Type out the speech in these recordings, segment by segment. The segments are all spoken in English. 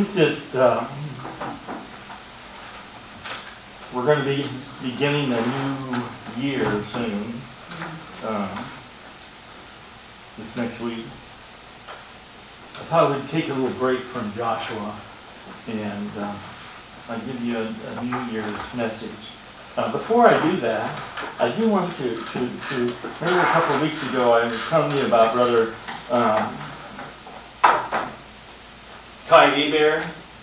Since we're going to be beginning a new year soon, this next week, I thought we'd take a little break from Joshua and I'll give you a New Year's message. Before I do that, I do want to remember a couple of weeks ago I was telling you about Brother Ty Hebert.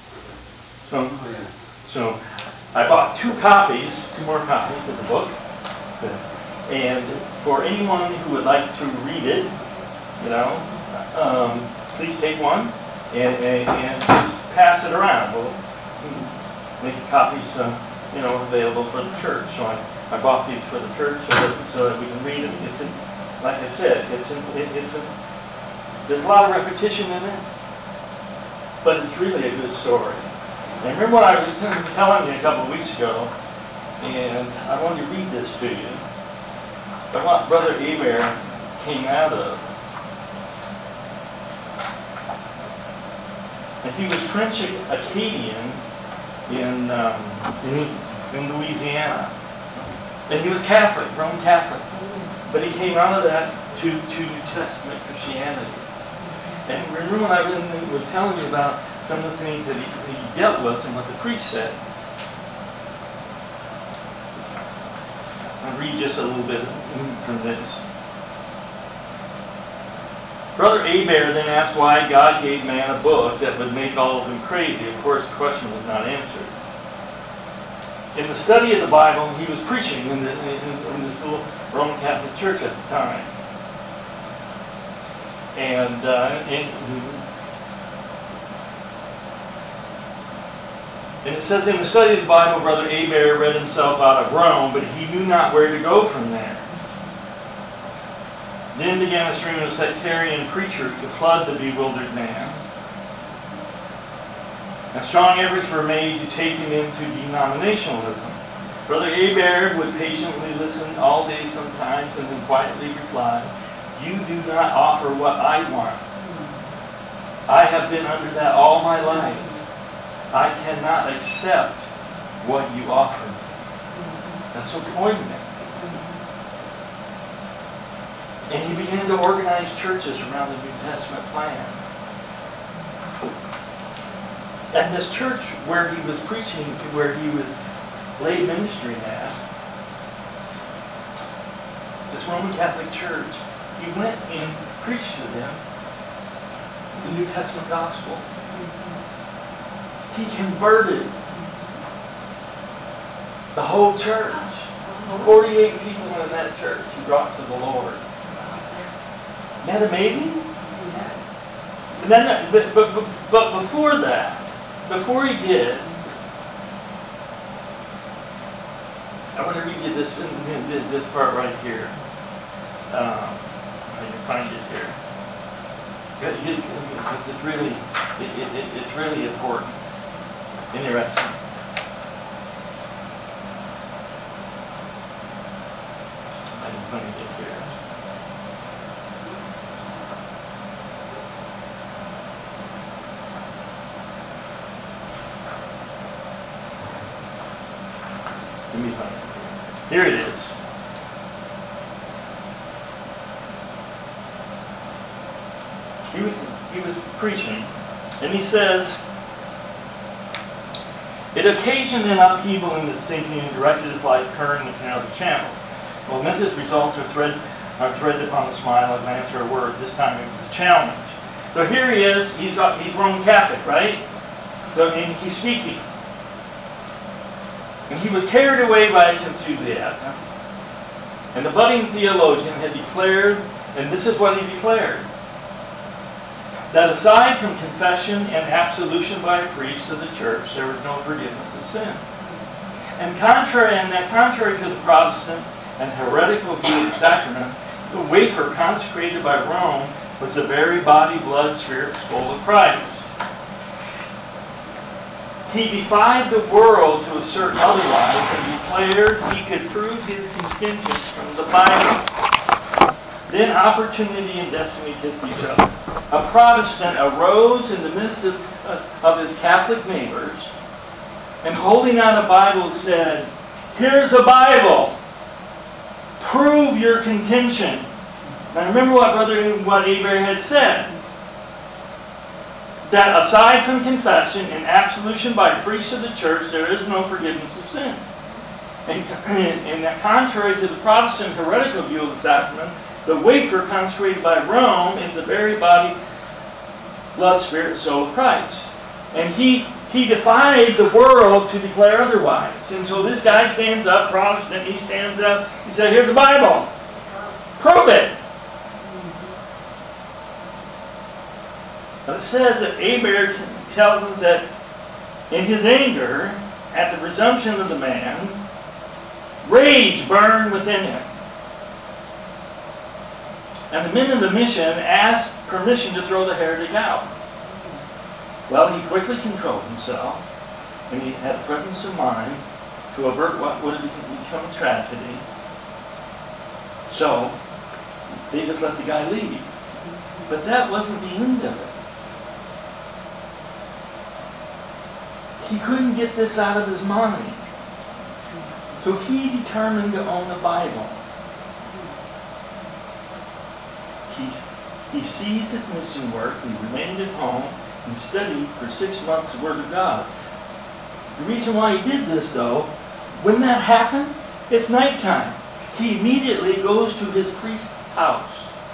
So I bought two more copies of the book. And for anyone who would like to read it, please take one and just pass it around. We'll make copies, available for the church. So I bought these for the church so that we can read them. Like I said, there's a lot of repetition in it, but it's really a good story. And remember what I was telling you a couple of weeks ago, and I wanted to read this to you. But what Brother Hebert came out of. And he was French Acadian in Louisiana. And he was Catholic, Roman Catholic. But he came out of that to New Testament Christianity. And remember when I was telling you about some of the things that he dealt with and what the priest said. I'll read just a little bit from this. Brother Hebert then asked why God gave man a book that would make all of them crazy. Of course, the question was not answered. In the study of the Bible, he was preaching in this little Roman Catholic church at the time. And it says, in the study of the Bible, Brother Hebert read himself out of Rome, but he knew not where to go from there. Then began a stream of sectarian preachers to flood the bewildered man. And strong efforts were made to take him into denominationalism. Brother Hebert would patiently listen all day sometimes and then quietly reply, "You do not offer what I want. I have been under that all my life. I cannot accept what you offer me." That's so poignant. And he began to organize churches around the New Testament plan. And this church where he was preaching, where he was lay ministering at, this Roman Catholic church, he went and preached to them the New Testament gospel. He converted the whole church. 48 people in that church he brought to the Lord. Isn't that amazing? And then, but before that, before he did, I want to read you this part right here. I can find it here. It's really important. Interesting. I can find it here. Let me find it. Here it is. He was preaching, and he says, it occasioned an upheaval in his thinking and directed his life current into another channel. Momentous results are threaded upon a smile, a glance, or a word. This time it was a challenge. So here he is. He's Roman Catholic, right? So and he's speaking. And he was carried away by his enthusiasm. And the budding theologian had declared, and this is what he declared, that aside from confession and absolution by a priest of the church, there was no forgiveness of sin. And contrary to the Protestant and heretical view of the sacrament, the wafer consecrated by Rome was the very body, blood, spirit, soul of Christ. He defied the world to assert otherwise and declared he could prove his contention from the Bible. Then opportunity and destiny kissed each other. A Protestant arose in the midst of his Catholic neighbors and holding out a Bible said, "Here's a Bible. Prove your contention." Now remember what Hebert had said. That aside from confession and absolution by priests of the church, there is no forgiveness of sin. And that contrary to the Protestant heretical view of the sacrament, the wafer consecrated by Rome is the very body, blood, spirit, and soul of Christ. And he defied the world to declare otherwise. And so this guy stands up, Protestant, he stands up, he said, "Here's the Bible. Prove it." It says that Hebert tells us that in his anger at the presumption of the man, rage burned within him. And the men of the mission asked permission to throw the heretic out. Well, he quickly controlled himself, and he had presence of mind to avert what would have become a tragedy. So, they just let the guy leave. But that wasn't the end of it. He couldn't get this out of his mind. So he determined to own a Bible. He ceased his mission work. He remained at home and studied for 6 months the Word of God. The reason why he did this, though, when that happened, it's nighttime. He immediately goes to his priest's house.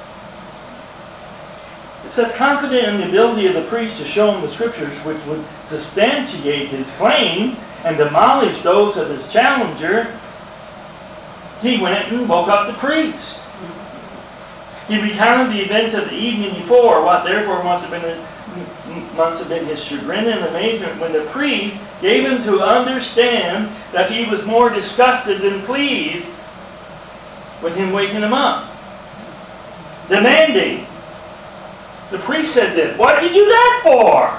It says, confident in the ability of the priest to show him the scriptures which would substantiate his claim and demolish those of his challenger, he went and woke up the priest. He recounted the events of the evening before, what therefore must have been his chagrin and amazement when the priest gave him to understand that he was more disgusted than pleased with him waking him up. Demanding. The priest said this, "What did you do that for?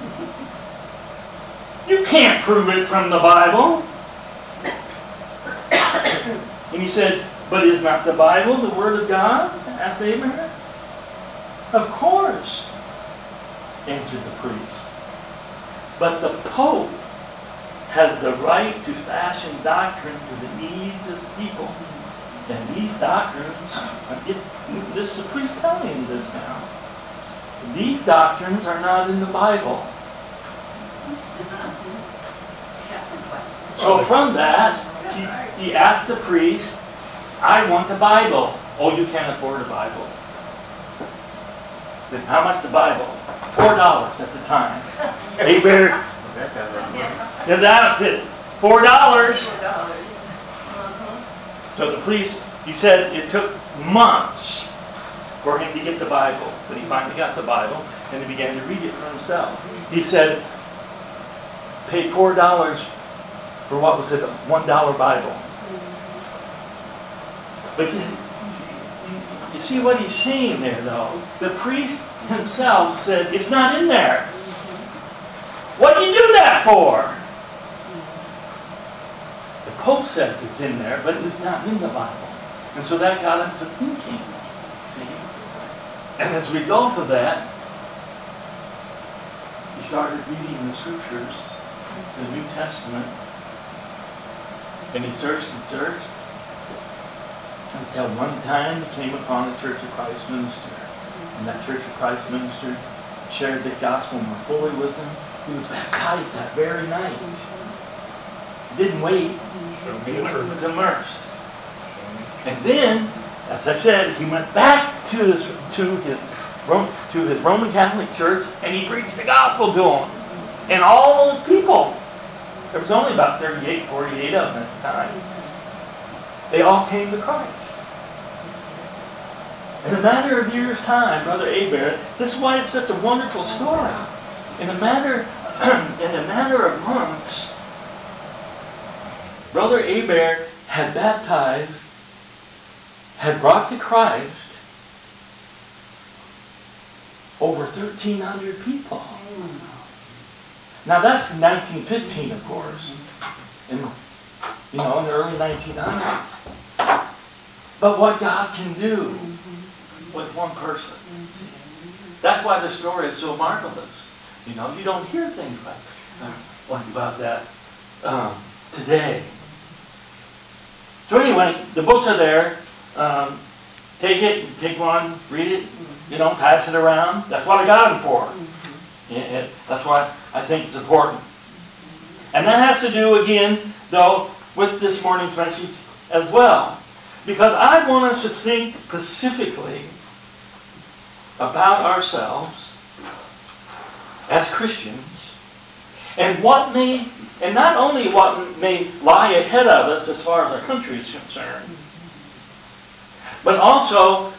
You can't prove it from the Bible." And he said, "But is not the Bible the Word of God?" asked Abraham. "Of course," answered the priest. "But the Pope has the right to fashion doctrine to the needs of the people. And these doctrines," this is the priest telling him this now, "these doctrines are not in the Bible." So from that, he asked the priest, "I want a Bible." "Oh, you can't afford a Bible." Then how much the Bible? $4 at the time. Hebert said that's it. $4. So the priest, he said it took months for him to get the Bible. But he finally got the Bible and he began to read it for himself. He said, paid $4 for what was it, a $1 Bible. But you see what he's saying there, though? The priest himself said, "It's not in there." "What do you do that for?" The Pope says it's in there, but it's not in the Bible. And so that got him to thinking. See? And as a result of that, he started reading the scriptures, the New Testament, and he searched and searched until one time he came upon a Church of Christ minister. And that Church of Christ minister shared the gospel more fully with him. He was baptized that very night. He didn't wait. He was immersed. And then, as I said, he went back to his Roman Catholic Church and he preached the gospel to them. And all those people, there was only about 38, 48 of them at the time, they all came to Christ. In a matter of years' time, Brother Hebert, this is why it's such a wonderful story. In a matter of months, Brother Hebert had baptized, had brought to Christ over 1,300 people. Now that's 1915, of course, in the early 1900s. But what God can do with one person. That's why the story is so marvelous. You know, you don't hear things like about that today. So anyway, the books are there. Take it, take one, read it, you know, pass it around. That's what I got them for. That's why I think it's important. And that has to do, again, though, with this morning's message as well. Because I want us to think specifically about ourselves as Christians and and not only what may lie ahead of us as far as our country is concerned, but also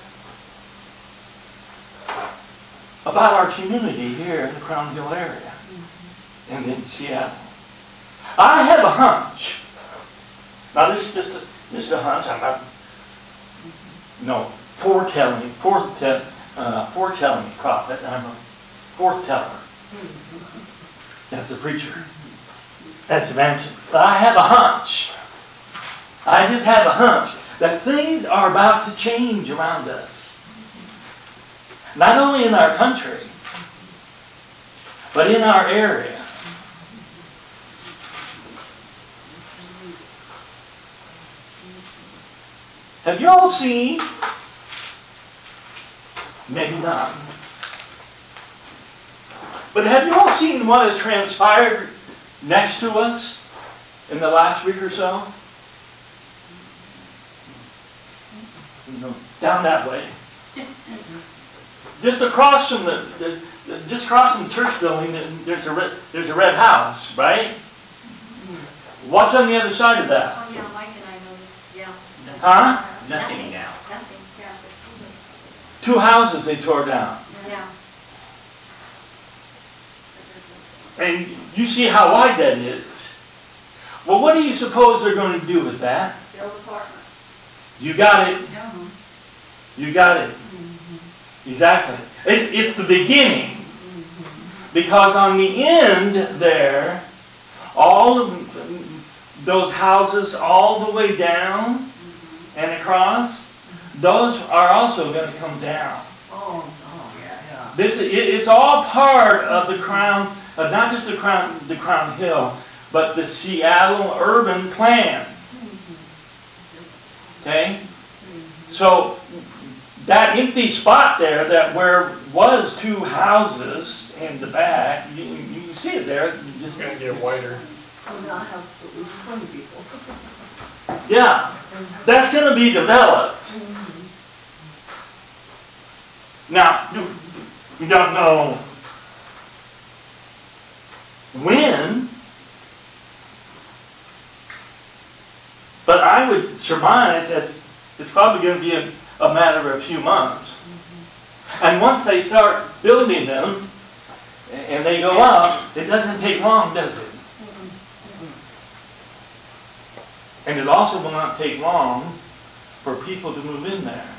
about our community here in the Crown Hill area and in Seattle. I have a hunch. Now this is a hunch. I'm not foretelling prophet. I'm a foreteller. That's a preacher. That's evangelist. But I have a hunch. I just have a hunch that things are about to change around us. Not only in our country, but in our area. Have you all seen? Maybe not. But have you all seen what has transpired next to us in the last week or so? Down that way. Just across from the church building, there's a red house, right? What's on the other side of that? Oh yeah, Mike and I noticed. Yeah. Huh? Nothing now. Nothing. Yeah. 2 houses they tore down. Yeah. And you see how wide that is. Well, what do you suppose they're going to do with that? Build apartments. You got it. Yeah. You got it. Exactly. It's the beginning. Because on the end there, all of those houses all the way down and across, those are also going to come down. Oh, yeah. It's all part of the Crown, not just the Crown Hill, but the Seattle urban plan. Okay? So that empty spot there, that where was 2 houses in the back, you can see it there. It's going to get wider. Oh, now I have at least 20 people. Yeah, that's going to be developed. Now, we don't know when, but I would surmise that it's probably going to be a matter of a few months. And once they start building them and they go up, it doesn't take long, does it? And it also will not take long for people to move in there.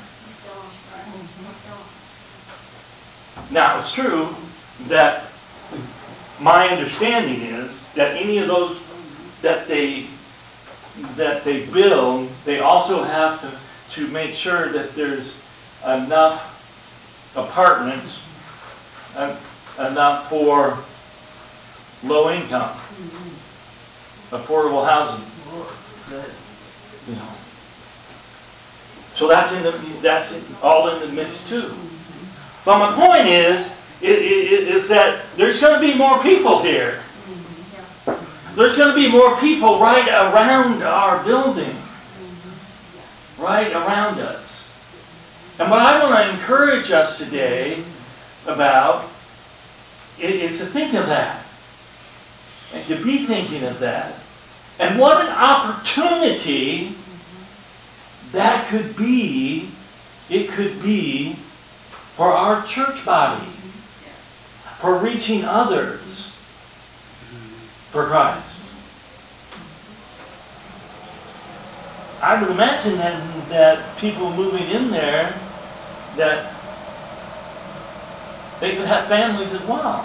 Now, it's true that my understanding is that any of those that they build, they also have to make sure that there's enough apartments, enough for low income, affordable housing. You know. So that's all in the mix too. But my point is that there's going to be more people here. There's going to be more people right around our building. Right around us. And what I want to encourage us today about is to think of that. And to be thinking of that. And what an opportunity that could be, it could be for our church body. For reaching others for Christ. I would imagine that people moving in there, that they could have families as well.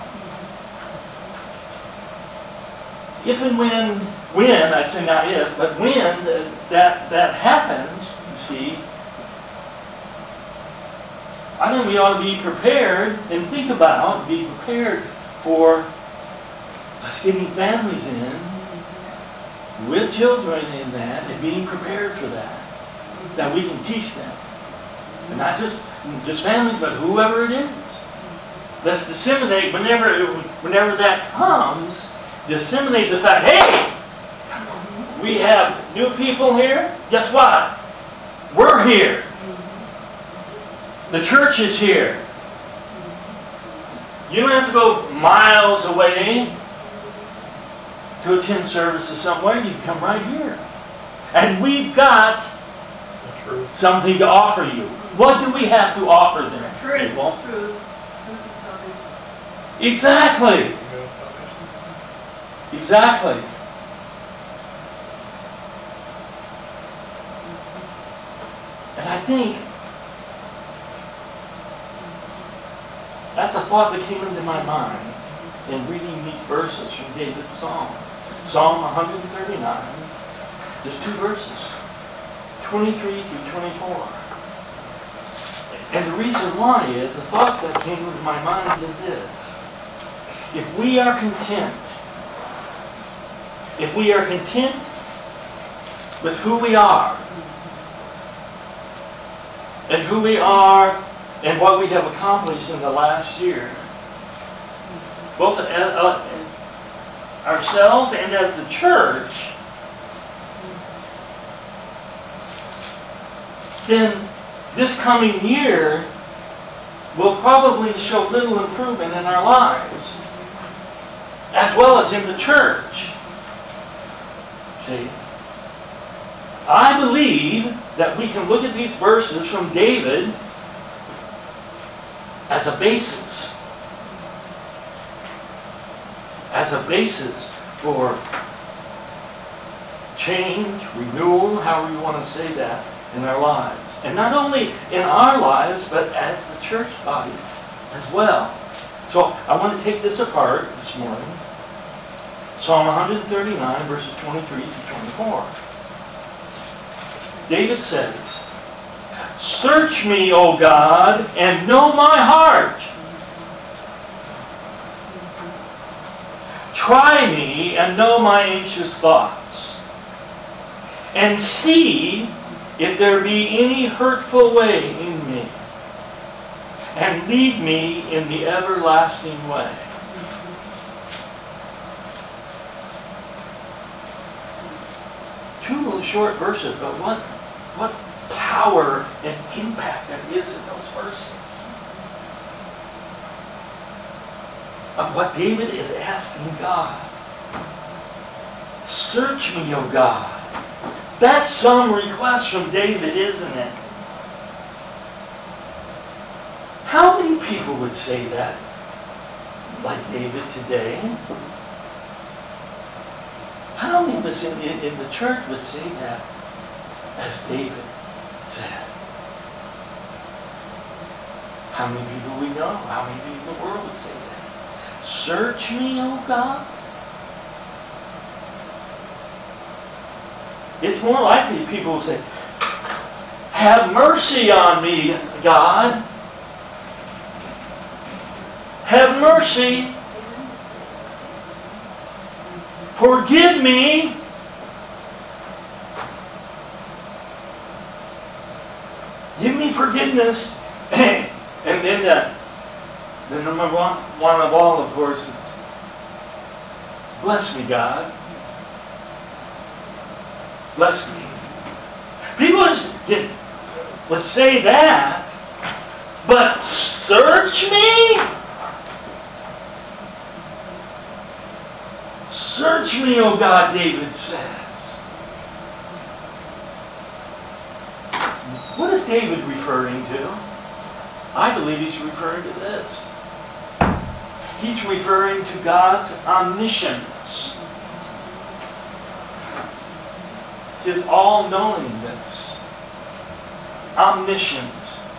If and when, I say not if, but when that happens, you see, I think we ought to be prepared and think about, be prepared for us getting families in with children in that and being prepared for that. That we can teach them. And not just families, but whoever it is. Let's disseminate whenever that comes, disseminate the fact, hey, we have new people here. Guess what? We're here. The church is here. You don't have to go miles away to attend services somewhere. You can come right here. And we've got something to offer you. What do we have to offer them? People? Exactly. Exactly. And I think that's a thought that came into my mind in reading these verses from David's Psalm. Psalm 139, just 2 verses, 23 through 24. And the reason why is, the thought that came into my mind is this. If we are content with who we are, and what we have accomplished in the last year, both ourselves and as the church, then this coming year will probably show little improvement in our lives, as well as in the church. See? I believe that we can look at these verses from David as a basis. As a basis for change, renewal, however you want to say that, in our lives. And not only in our lives, but as the church body as well. So I want to take this apart this morning. Psalm 139, verses 23 to 24. David says, "Search me, O God, and know my heart. Try me and know my anxious thoughts. And see if there be any hurtful way in me. And lead me in the everlasting way." Two little short verses, but what power and impact that is in those verses. Of what David is asking God. Search me, O God. That's some request from David, isn't it? How many people would say that like David today? How many of us in the church would say that as David said? How many people we know? How many people in the world would say that? Search me, O God. It's more likely people will say, have mercy on me, God. Have mercy. Forgive me. Give me forgiveness. And then the number one of all, of course, is, bless me, God. Bless me. People would say that, but search me? Search me, O God, David says. What is David referring to? I believe he's referring to this. He's referring to God's omniscience. His all-knowingness. Omniscience.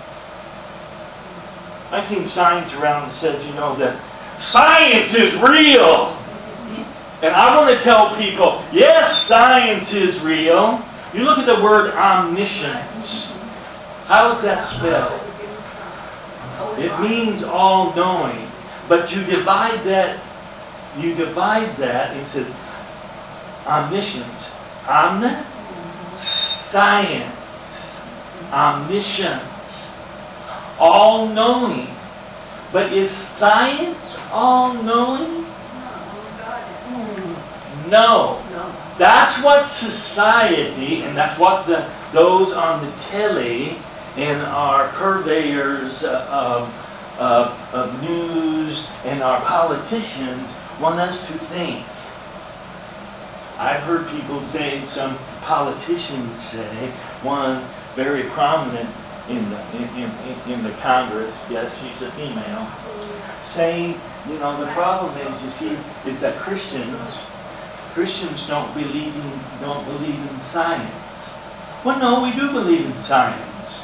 I've seen signs around that says, that science is real. And I want to tell people, yes, science is real. You look at the word omniscience. How is that spelled? It means all-knowing. But you divide that into omniscient, science, omniscience, all-knowing. But is science all-knowing? No. That's what society, and that's what those on the telly and our purveyors of news and our politicians want us to think. I've heard people say, some politicians say, one very prominent in the Congress, yes, she's a female, saying, the problem is, you see, is that Christians don't believe in science. Well, no, we do believe in science.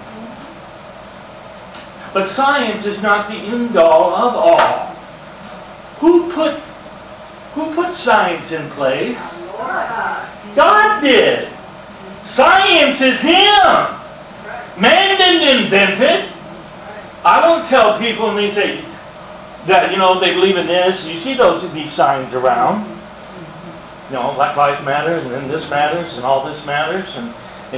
But science is not the end all of all. Who put science in place? God did. Science is Him. Man didn't invent it. I won't tell people, and they say that they believe in this. You see these signs around. Black Lives Matter, and then this matters, and all this matters, and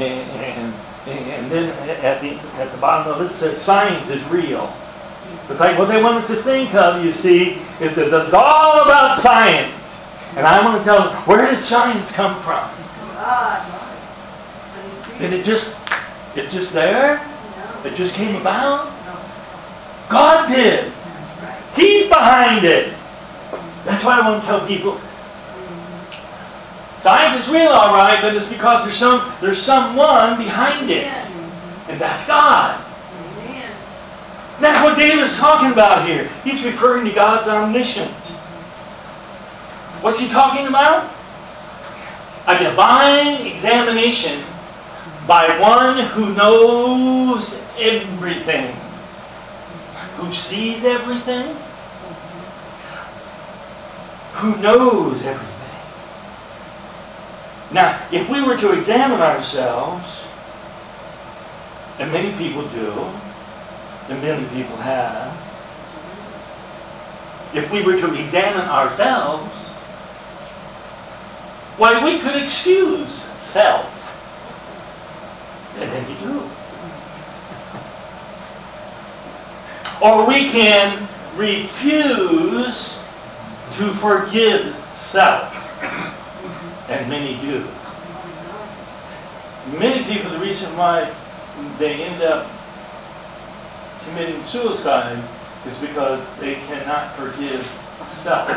then at the bottom of it says science is real. But what they want us to think of, you see, is that it's all about science. And I want to tell them, where did science come from? Did it's just there? It just came about? God did. He's behind it. That's why I want to tell people, science is real, all right, but it's because there's someone behind it, and that's God. That's what David's talking about here. He's referring to God's omniscience. What's he talking about? A divine examination by one who knows everything, who sees everything, who knows everything. Now, if we were to examine ourselves, and many people do, and many people have, if we were to examine ourselves, why, we could excuse self. And then we do. Or we can refuse to forgive self. And many do. Many people, the reason why they end up committing suicide is because they cannot forgive self.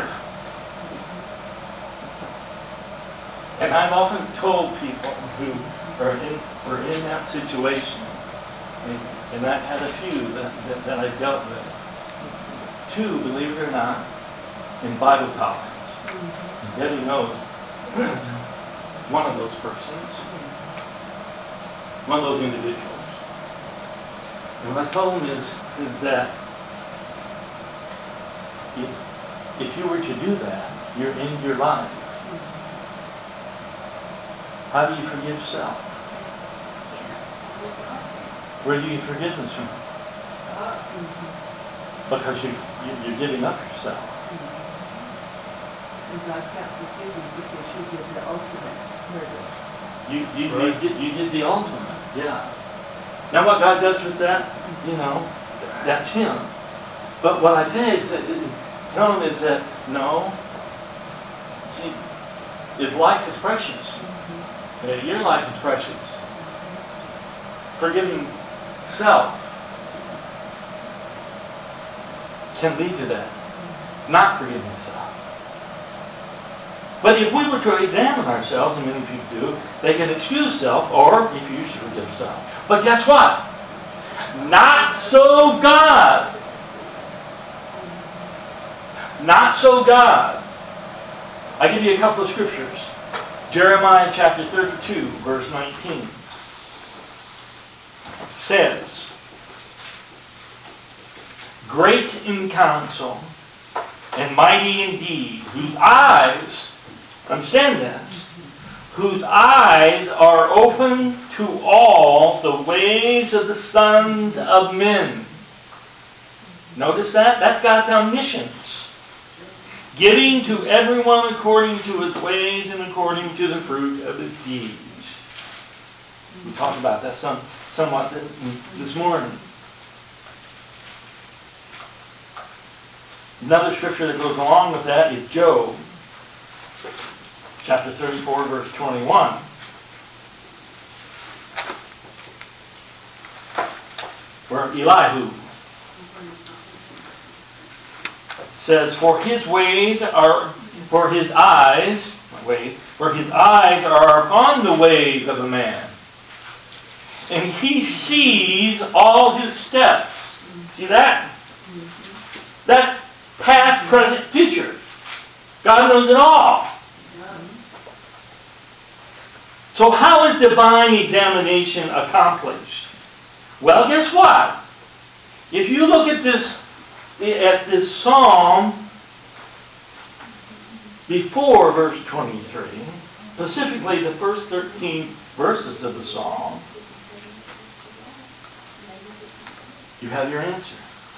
And I've often told people who are in that situation, and I've had a few that I've dealt with. Two, believe it or not, in Bible college. And Debbie knows one of those persons, one of those individuals. And what I told them is that if you were to do that, you're in your life. How do you forgive self? Where do you get forgiveness from? Because you're giving up yourself. And God can't forgive you because you did the ultimate murder. You did the ultimate, yeah. Now what God does with that, that's Him. But what I say is that, tell Him is that, no, see, if life is precious, your life is precious. Forgiving self can lead to that. Not forgiving self. But if we were to examine ourselves, and many people do, they can excuse self or refuse to forgive self. But guess what? Not so God. Not so God. I give you a couple of scriptures. Jeremiah chapter 32, verse 19 says, great in counsel and mighty in deed, whose eyes, understand this, whose eyes are open to all the ways of the sons of men. Notice that? That's God's omniscience. Giving to everyone according to his ways and according to the fruit of his deeds. We talked about that somewhat this morning. Another scripture that goes along with that is Job, chapter 34, verse 21. Where Elihu says, for his eyes are upon the ways of a man, and he sees all his steps. See that? That's past, present, future. God knows it all. So how is divine examination accomplished? Well, guess what? If you look at this psalm before verse 23, specifically the first 13 verses of the psalm, you have your answer.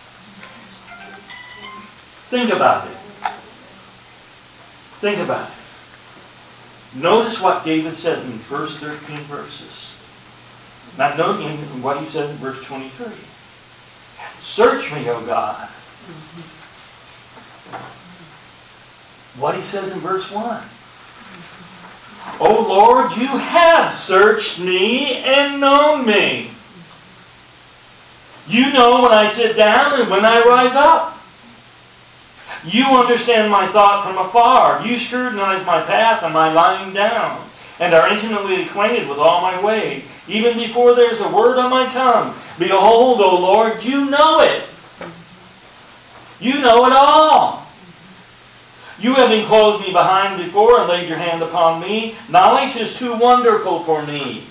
Think about it. Think about it. Notice what David said in the first 13 verses. Now note what he said in verse 23. Search me, O God. What he says in verse 1. O Lord, you have searched me and known me. You know when I sit down and when I rise up. You understand my thought from afar. You scrutinize my path and my lying down, and are intimately acquainted with all my ways. Even before there is a word on my tongue, behold, O Lord, you know it. You know it all. You have enclosed me behind before and laid your hand upon me. Knowledge is too wonderful for me.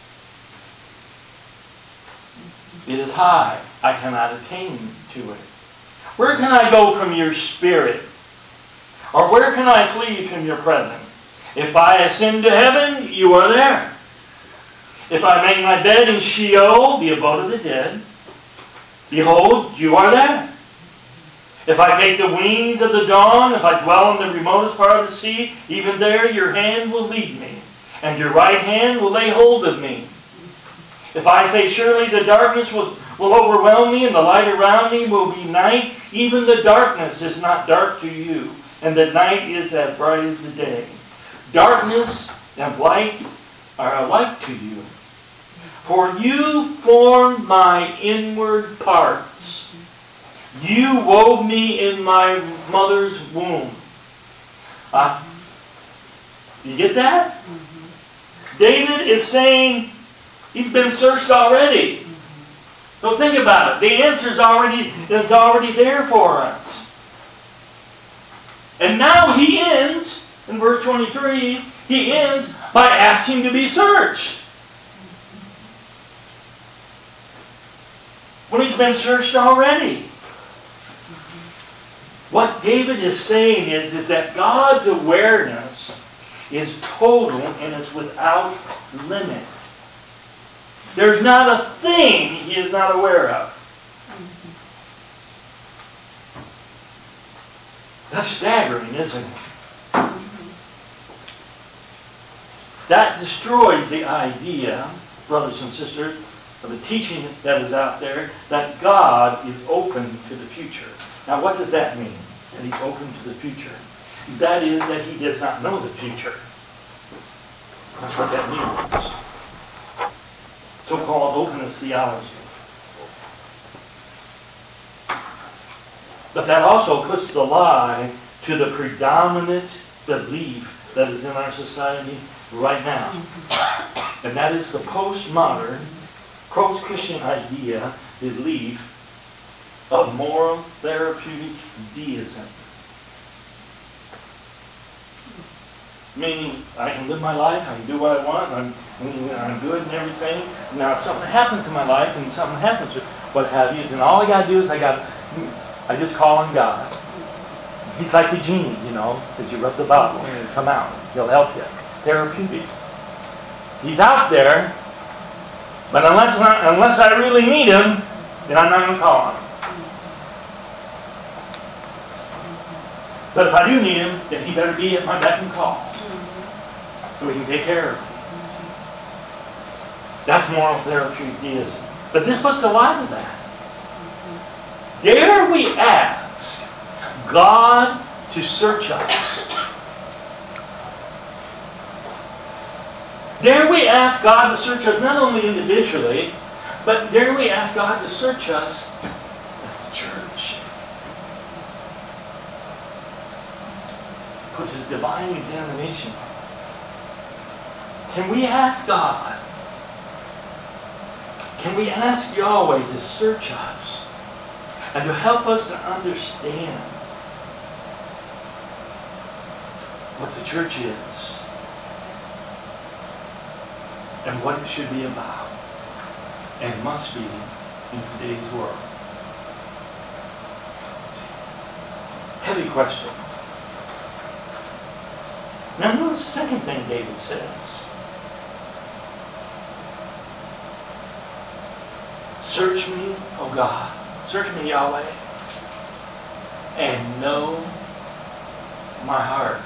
It is high. I cannot attain to it. Where can I go from your spirit? Or where can I flee from your presence? If I ascend to heaven, you are there. If I make my bed in Sheol, the abode of the dead, behold, you are there. If I take the wings of the dawn, if I dwell in the remotest part of the sea, even there your hand will lead me, and your right hand will lay hold of me. If I say, surely the darkness will overwhelm me, and the light around me will be night, even the darkness is not dark to you, and the night is as bright as the day. Darkness and light are alike to you. For you formed my inward parts. You wove me in my mother's womb. You get that? David is saying he's been searched already. So think about it. The answer's already there for us. And now he ends, in verse 23, he ends by asking to be searched. When he's been searched already. What David is saying is that God's awareness is total and is without limit. There's not a thing he is not aware of. That's staggering, isn't it? That destroys the idea, brothers and sisters, of the teaching that is out there, that God is open to the future. Now what does that mean, that he's open to the future? That is that he does not know the future. That's what that means. So-called openness theology. But that also puts the lie to the predominant belief that is in our society right now. And that is the postmodern, post-Christian idea, belief of moral therapeutic deism. Meaning, I can live my life, I can do what I want, I'm good and everything. Now, if something happens in my life and something happens with what have you, then all I got to do is I just call on God. He's like the genie, as you rub the bottle and he'll come out. He'll help you. Therapeutic. He's out there, but unless I really need him, then I'm not going to call on him. But if I do need him, then he better be at my beck and call. So we can take care of him. That's moral theism. But this puts a lie to that. Dare we ask God to search us? Dare we ask God to search us not only individually, but dare we ask God to search us as the church? Put His divine examination. Can we ask God? Can we ask Yahweh to search us and to help us to understand what the church is and what it should be about and must be in today's world? Heavy question. Now notice the second thing David says. Search me, O God. Search me, Yahweh, and know my heart.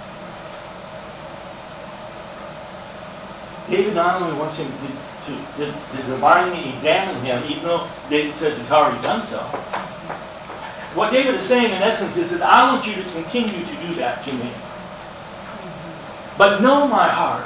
David not only wants him to divinely examine him, even though David says he's already done so. What David is saying in essence is that I want you to continue to do that to me. But know my heart.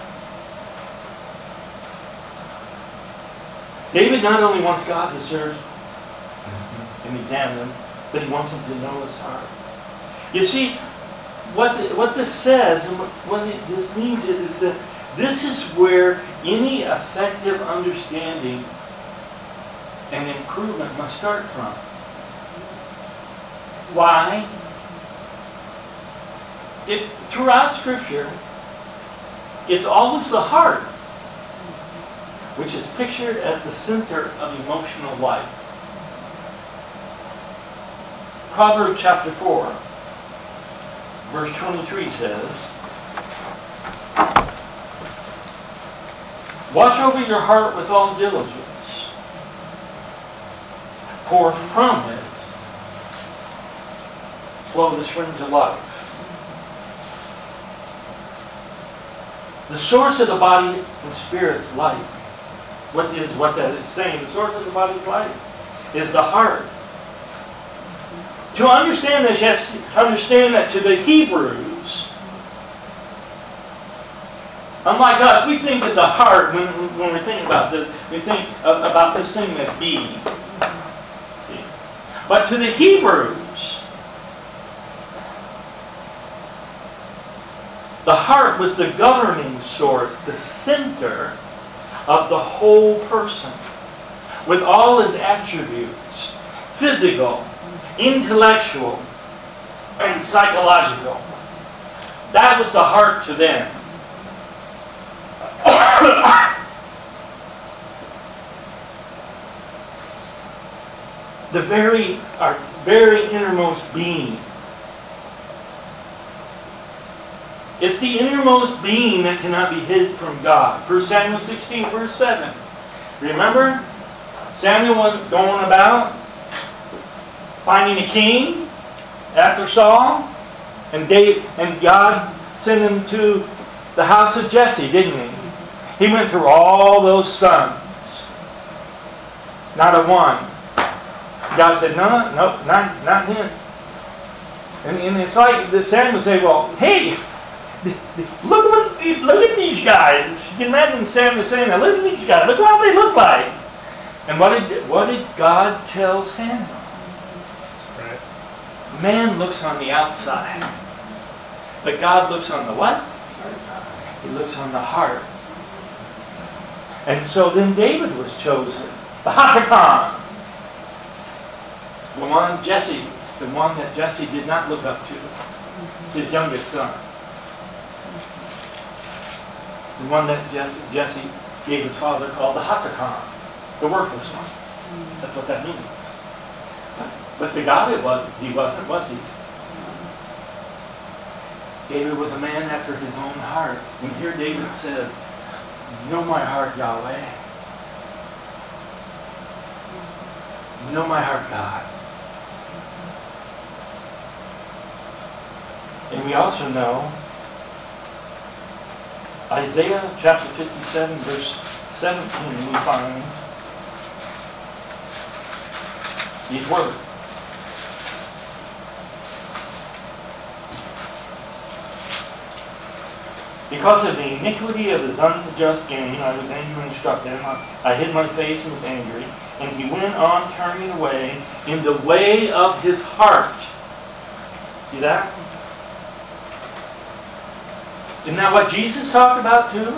David not only wants God to search and examine him, but he wants him to know his heart. You see, what this says and what this means is that this is where any effective understanding and improvement must start from. Why? Throughout Scripture, it's always the heart which is pictured as the center of emotional life. Proverbs chapter 4, verse 23 says, watch over your heart with all diligence, for from it flow the springs of life. The source of the body and spirit's life. What that is saying? The source of the body's life is the heart. To understand this, you have to understand that to the Hebrews, unlike us, we think that the heart, when we're thinking about this, we think about this thing as being. See? But to the Hebrews, the heart was the governing source, the center of the whole person, with all his attributes, physical, intellectual, and psychological. That was the heart to them. Our very innermost being. It's the innermost being that cannot be hid from God. 1 Samuel 16, verse 7. Remember? Samuel was going about finding a king after Saul, and God sent him to the house of Jesse, didn't he? He went through all those sons. Not a one. God said, no, not him. And it's like Samuel would say, well, hey, look at these guys. You can imagine Samuel saying that. Look at these guys. Look what they look like. And what did God tell Samuel? Right. Man looks on the outside. But God looks on the what? He looks on the heart. And so then David was chosen. The Hakakan. The one that Jesse did not look up to. His youngest son. The one that Jesse, David's father, called the Hakakan. The worthless one. That's what that means. But the God he wasn't, was he? David was a man after his own heart. And here David says, know my heart, Yahweh. Know my heart, God. And we also know Isaiah chapter 57 verse 17 we find these words. Because of the iniquity of his unjust gain, I was angry and struck him. I hid my face and was angry. And he went on turning away in the way of his heart. See that? Isn't that what Jesus talked about too?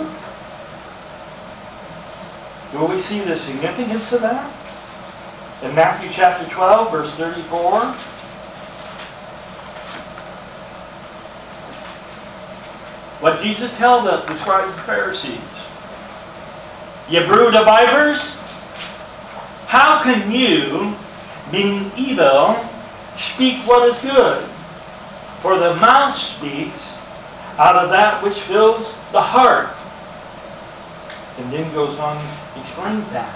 Will we see the significance of that? In Matthew chapter 12, verse 34. What Jesus tell the scribes and Pharisees? Ye brood of vipers, how can you, being evil, speak what is good? For the mouth speaks out of that which fills the heart. And then goes on and explains that.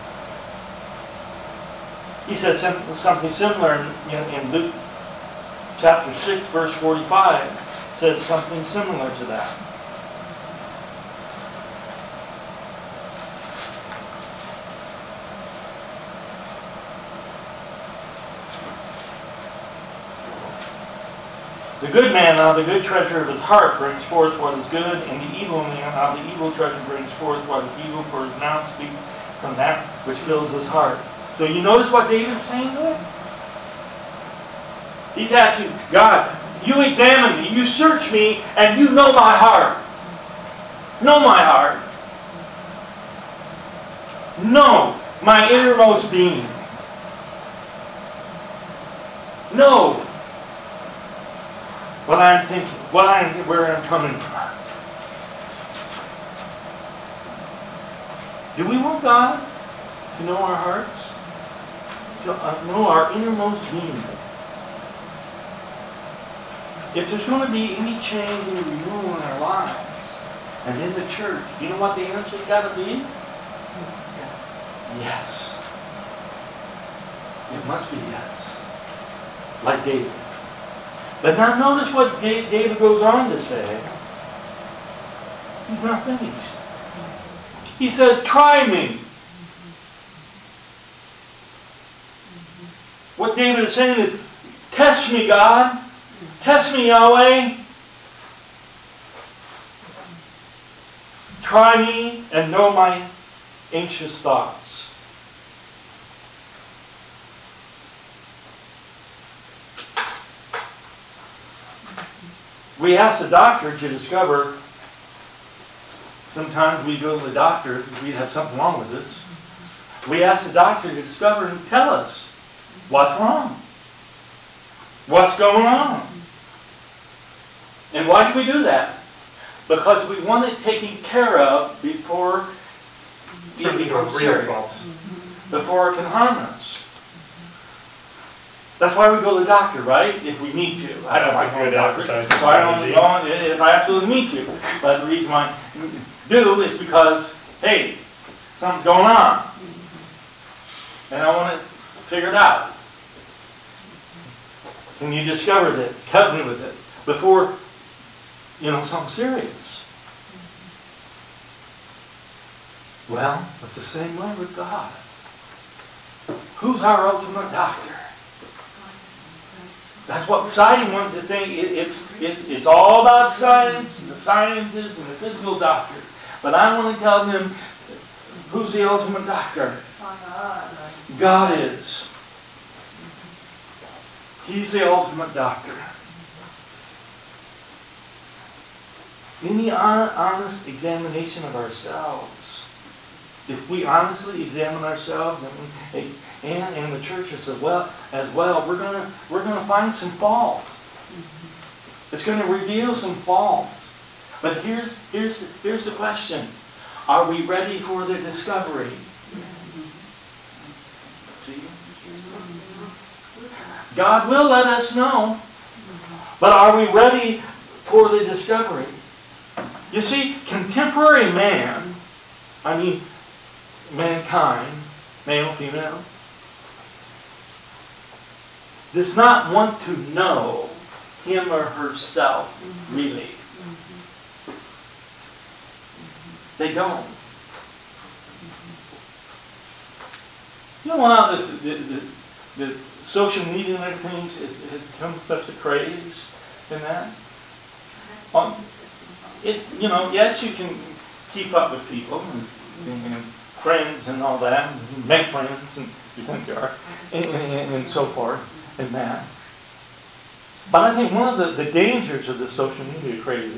He says something similar in Luke chapter 6, verse 45. Says something similar to that. The good man out of the good treasure of his heart brings forth what is good, and the evil man out of the evil treasure brings forth what is evil, for his mouth speaks from that which fills his heart. So you notice what David's saying there? He's asking, God, you examine me, you search me, and you know my heart. Know my heart. Know my innermost being. Know what I'm thinking, where I'm coming from. Do we want God to know our hearts? To know our innermost being? If there's going to be any change, any renewal in our lives, and in the church, you know what the answer's got to be? Yes. It must be yes. Like David. But now notice what David goes on to say. He's not finished. He says, try me. What David is saying is, test me, God. Test me, Yahweh. Try me and know my anxious thoughts. We ask the doctor to discover. Sometimes we go to the doctor if we have something wrong with us. We ask the doctor to discover and tell us what's wrong. What's going on? And why do we do that? Because we want it taken care of before it becomes serious. Before it can harm us. That's why we go to the doctor, right? If we need to. I don't like to go to the doctor, so I don't go if I absolutely need to. But the reason why I do is because, hey, something's going on. And I want it figured out. And you discovered it, help me with it, before, something serious. Well, it's the same way with God. Who's our ultimate doctor? That's what society wants to think. It's all about science and the scientists and the physical doctors. But I want to tell them, who's the ultimate doctor? God is. He's the ultimate doctor. In the honest examination of ourselves, if we honestly examine ourselves and the church as well, we're gonna find some fault. It's going to reveal some fault. But here's the question: are we ready for the discovery? See? God will let us know, but are we ready for the discovery? You see, contemporary mankind, male, female, does not want to know him or herself, really. They don't. You know how the social media and everything has become such a craze in that? Yes, you can keep up with people and friends and all that, and make friends, and you think you are, and so forth, and that. But I think one of the dangers of the social media craze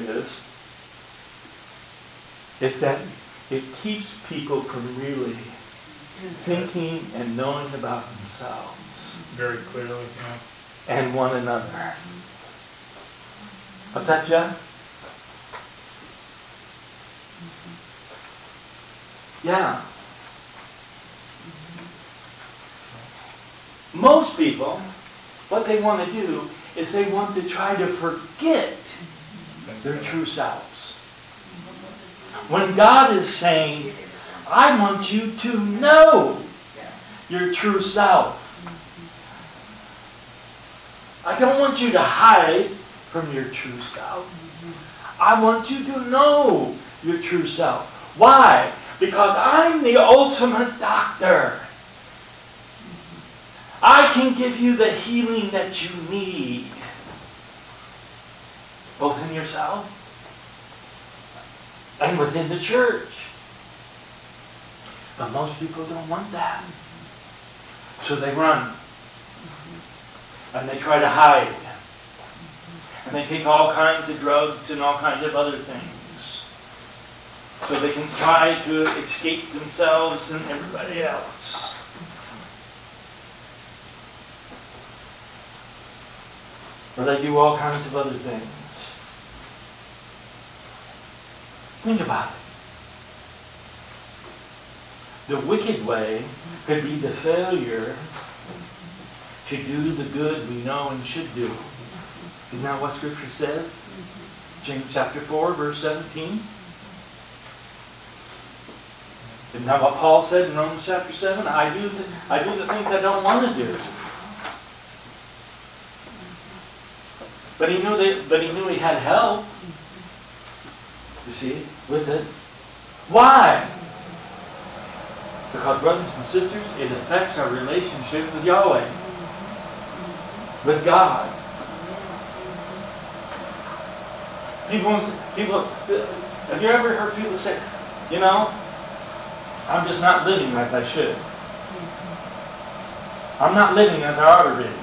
is that it keeps people from really thinking and knowing about themselves. Very clearly, and one another. What's that, Jeff? Yeah. Most people, what they want to do is they want to try to forget their true selves. When God is saying, I want you to know your true self. I don't want you to hide from your true self. I want you to know your true self. Why? Because I'm the ultimate doctor. I can give you the healing that you need. Both in yourself and within the church. But most people don't want that. So they run. And they try to hide. And they take all kinds of drugs and all kinds of other things. So they can try to escape themselves and everybody else. Or they do all kinds of other things. Think about it. The wicked way could be the failure to do the good we know and should do. Isn't that what Scripture says? James chapter 4, verse 17. Isn't that what Paul said in Romans chapter 7? I do the things I don't want to do. But he knew he had help. You see, with it. Why? Because, brothers and sisters, it affects our relationship with Yahweh. With God. People, have you ever heard people say, I'm just not living like I should. I'm not living as I ought to be.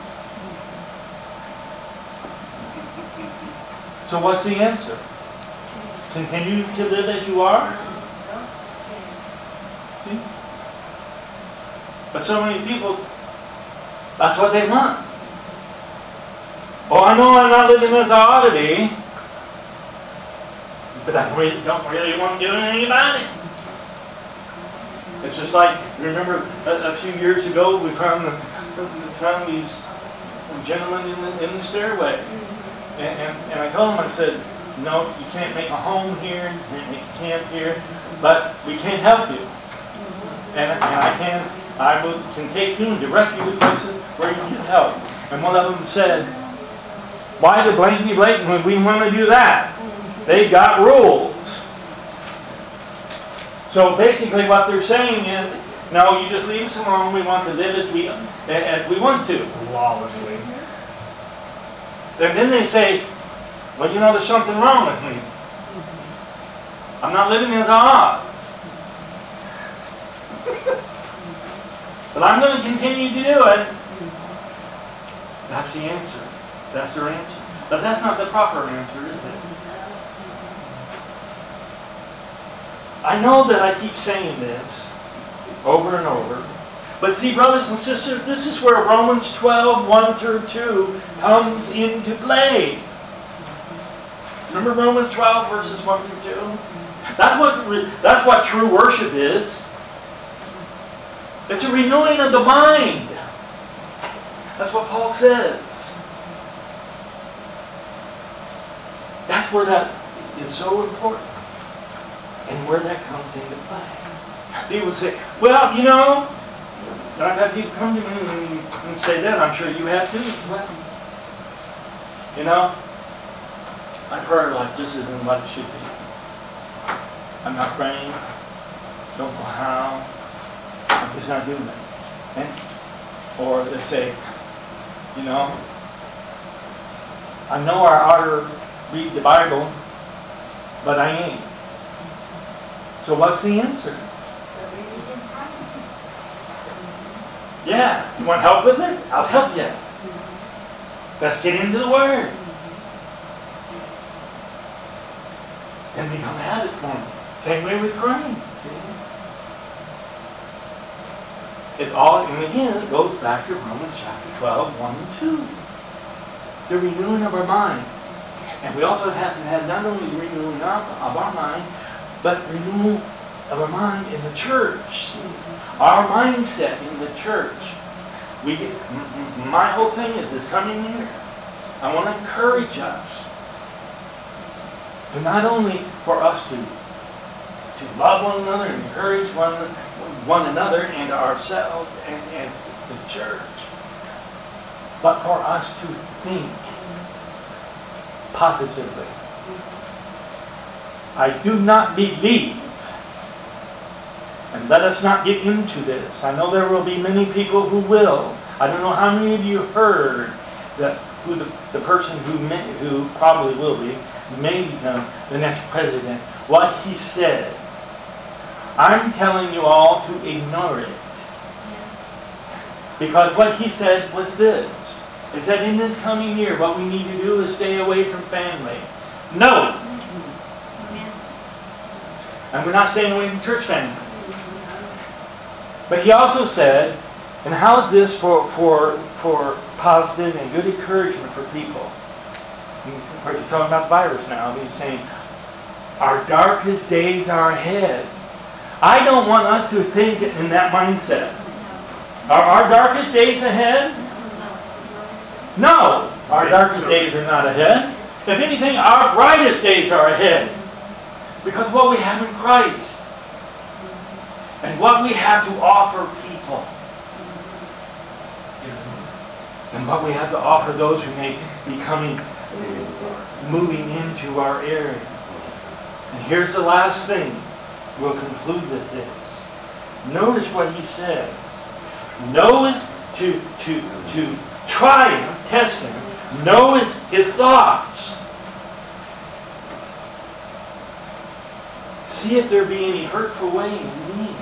So what's the answer? Continue to live as you are? See? But so many people, that's what they want. Oh, I know I'm not living as I ought to be, but I don't really want to do anything about it. It's just like, remember a few years ago we found these gentlemen in the stairway. And I told them, I said, no, you can't make a home here, you can't make a camp here, but we can't help you. And I can take you and direct you to places where you can help. And one of them said, why the blankety blank when we want to do that? They've got rules. So basically what they're saying is, no, you just leave us alone, we want to live as we want to. Lawlessly. And then they say, well, there's something wrong with me. I'm not living as I ought. But I'm going to continue to do it. That's the answer. That's their answer. But that's not the proper answer, is it? I know that I keep saying this over and over. But see, brothers and sisters, this is where Romans 12, 1 through 2 comes into play. Remember Romans 12, verses 1 through 2? That's what true worship is. It's a renewing of the mind. That's what Paul says. That's where that is so important. And where that comes into play. People say, well, I've had people come to me and say that. I'm sure you have too. You know, my prayer life just isn't what it should be. I'm not praying. Don't know how. I'm just not doing it. And, or they say, you know, I know I ought to read the Bible, but I ain't. So what's the answer? Yeah, you want help with it? I'll help you. Let's get into the Word. And become a habit for me. Same way with praying. See? It all, and again, it goes back to Romans chapter 12, 1 and 2. The renewing of our mind. And we also have to have not only the renewing of our mind, but renewal of our mind in the church. Our mindset in the church. My whole thing is this coming year, I want to encourage us to not only for us to love one another and encourage one another and ourselves and the church, but for us to think positively. I do not believe, and let us not get into this. I know there will be many people who will. I don't know how many of you heard that who the person who probably will be, may become the next president, what he said. I'm telling you all to ignore it. Because what he said was this, is that in this coming year, what we need to do is stay away from family. No! And we're not staying away from church family. But he also said, and how is this for positive and good encouragement for people? We're talking about the virus now. He's saying, our darkest days are ahead. I don't want us to think in that mindset. Are our darkest days ahead? No, our darkest days are not ahead. If anything, our brightest days are ahead. Because what we have in Christ and what we have to offer people and what we have to offer those who may be moving into our area. And here's the last thing. We'll conclude with this. Notice what he says. Know is to try him, test him. Know his thoughts. See if there be any hurtful way in me.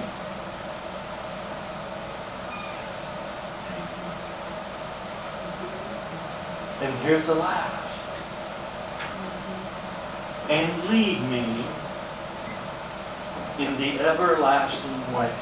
And here's the last. And lead me in the everlasting way.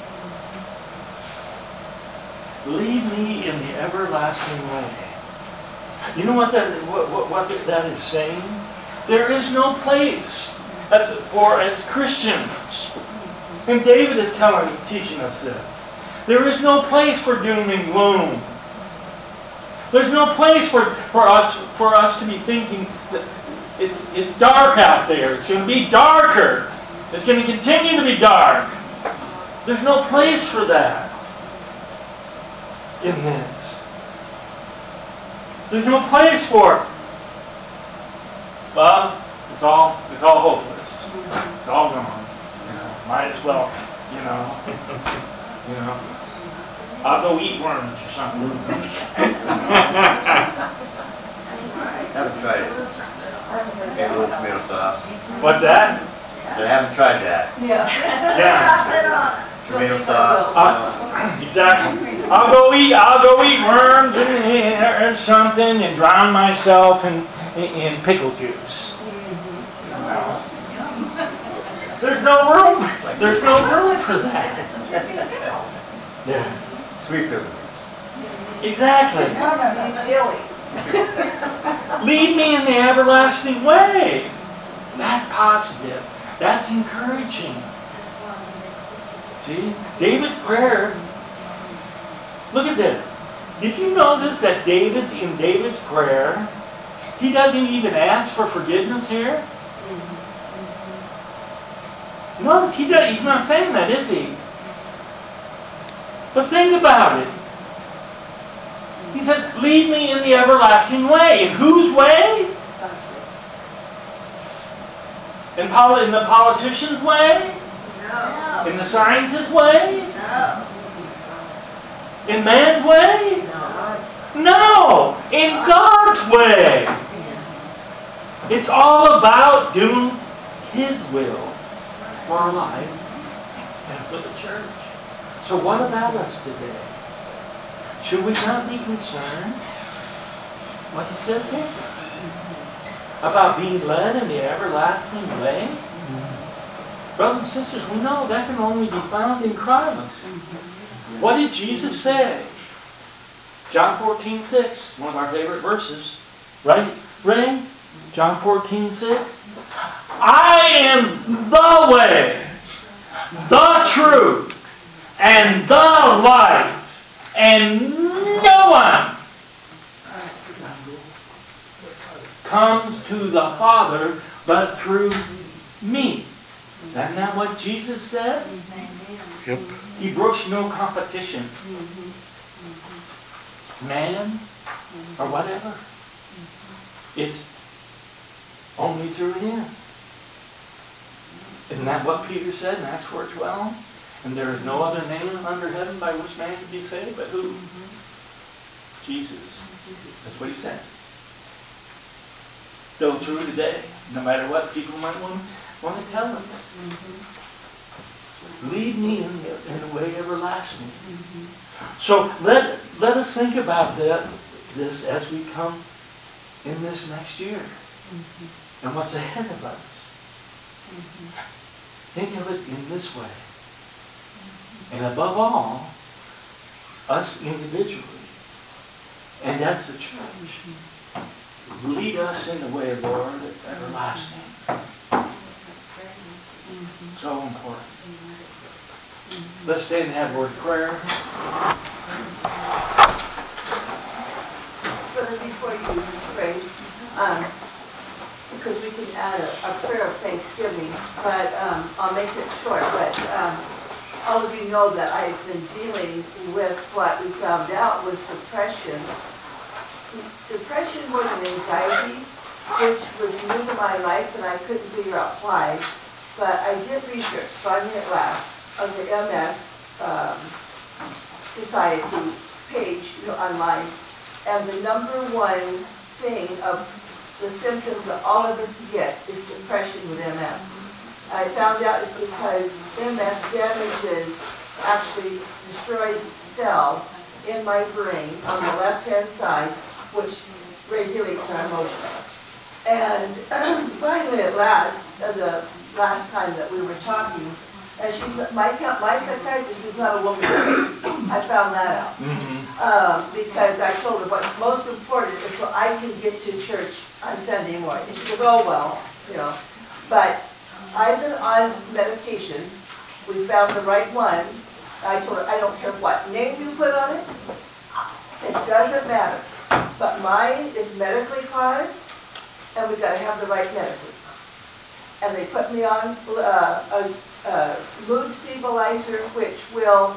Lead me in the everlasting way. You know what that is saying? There is no place for as Christians. And David is teaching us this. There is no place for doom and gloom. There's no place for us to be thinking that it's dark out there. It's going to be darker. It's going to continue to be dark. There's no place for that in this. There's no place for it. Well, it's all hopeless. It's all gone. Might as well, I'll go eat worms or something. Haven't tried it. Maybe a little tomato sauce. What's that? I haven't tried that. Yeah. Tomato sauce. Exactly. I'll go eat worms or something and drown myself in pickle juice. There's no room for that. Yeah. Sweet pickle. Exactly. Lead me in the everlasting way. That's positive. That's encouraging. See? David's prayer. Look at this. Did you notice that in David's prayer, he doesn't even ask for forgiveness here? Notice he's not saying that, is he? But think about it. He said, lead me in the everlasting way. In whose way? In the politician's way? No. In the scientist's way? No. In man's way? No. No! In God's way! It's all about doing His will for our life and for the church. So what about us today? Should we not be concerned? What he says here? About being led in the everlasting way? Brothers and sisters, we know that can only be found in Christ. What did Jesus say? John 14:6, one of our favorite verses. Right, Ray? John 14:6. I am the way, the truth, and the life, and no one comes to the Father but through me. Isn't that what Jesus said? Yep. He brooks no competition. Man or whatever. It's only through Him. Isn't that what Peter said in Acts 4:12? And there is no other name under heaven by which man can be saved, but who? Jesus. That's what he said. Still true today, no matter what people might want to tell us. Lead me in the way everlasting. So let us think about this as we come in this next year and what's ahead of us. Think of it in this way. And above all, us individually, and that's the church. Lead us in the way, Lord, everlasting. So important. Let's stand and have a word of prayer. Brother, before you pray, because we can add a prayer of thanksgiving, but I'll make it short. But all of you know that I've been dealing with what we found out was depression. Depression more than anxiety, which was new to my life, and I couldn't figure out why. But I did research, finding it last, on the MS Society page, online, and the number one thing of the symptoms that all of us get is depression with MS. I found out it's because MS damages, actually destroys cells in my brain on the left-hand side, which regulates our emotions. And finally, at last, the last time that we were talking, and my psychiatrist is not a woman. I found that out. Because I told her what's most important is so I can get to church on Sunday morning. And she goes, oh, well, But I've been on medication. We found the right one. I told her, I don't care what name you put on it. It doesn't matter. But mine is medically caused, and we've got to have the right medicine. And they put me on a mood stabilizer, which will,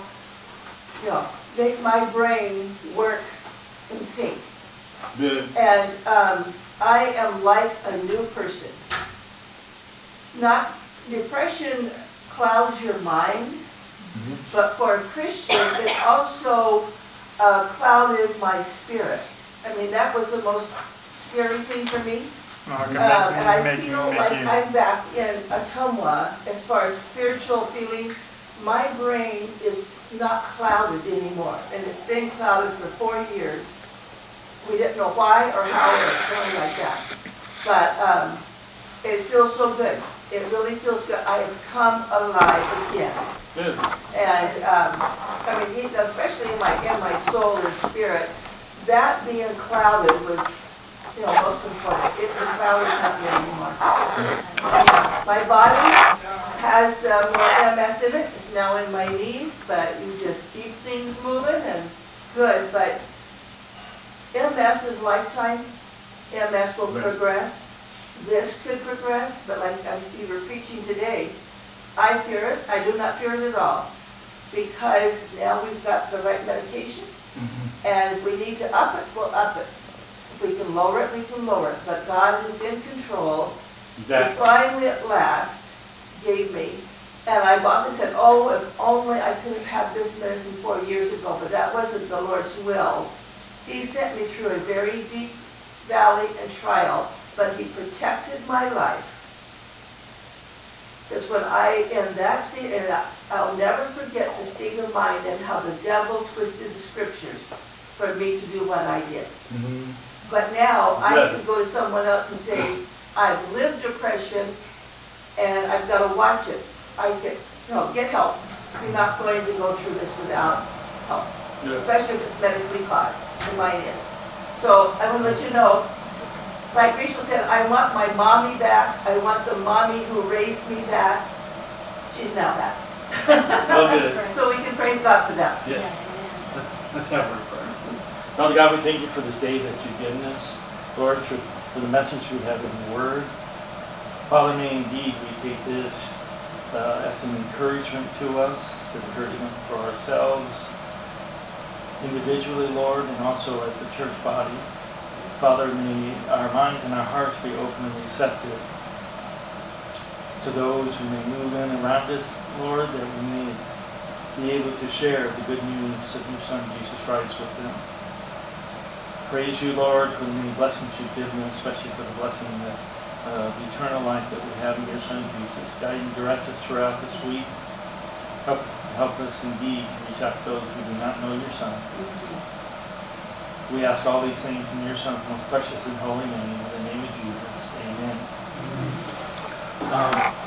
make my brain work in sync. Good. And I am like a new person. Not depression clouds your mind, but for a Christian, it also clouded my spirit. I mean, that was the most scary thing for me. And I feel like I'm back in Ottumwa as far as spiritual feeling. My brain is not clouded anymore, and it's been clouded for 4 years. We didn't know why or how or anything like that. But it feels so good. It really feels good. I have come alive again. Good. And especially in my soul and spirit, that being clouded was most important. The cloud is not there anymore. My body has more MS in it. It's now in my knees, but you just keep things moving and good. But MS is lifetime. MS will progress. This could progress, but like you were preaching today, I fear it. I do not fear it at all, because now we've got the right medication, And if we need to up it, we'll up it. If we can lower it, we can lower it. But God is in control. Exactly. He finally at last gave me, and I've often said, oh, if only I could have had this medicine 4 years ago, but that wasn't the Lord's will. He sent me through a very deep valley and trial, but he protected my life. Because when in that state, and I'll never forget the state of mind and how the devil twisted the scriptures for me to do what I did. Mm-hmm. But now I Good. can go to someone else and say, I've lived depression and I've got to watch it. I get help. You're not going to go through this without help, Good. especially if it's medically caused, and mine is. So I want to let you know, like Rachel said, I want my mommy back. I want the mommy who raised me back. She's now back. Oh, good. So we can praise God for that. Yes. Let's have our prayer. Father God, we thank you for this day that you've given us. Lord, for the message we have in the Word. Father, may indeed we take this as an encouragement to us, encouragement for ourselves, individually, Lord, and also as a church body. Father, may our minds and our hearts be open and receptive to those who may move in around us, Lord, that we may be able to share the good news of your Son, Jesus Christ, with them. Praise you, Lord, for the many blessings you've given us, especially for the blessing of eternal life that we have in your Son, Jesus. Guide and direct us throughout this week. Help us indeed to reach out to those who do not know your Son. We ask all these things in your Son's most precious and holy name, in the name of Jesus. Amen.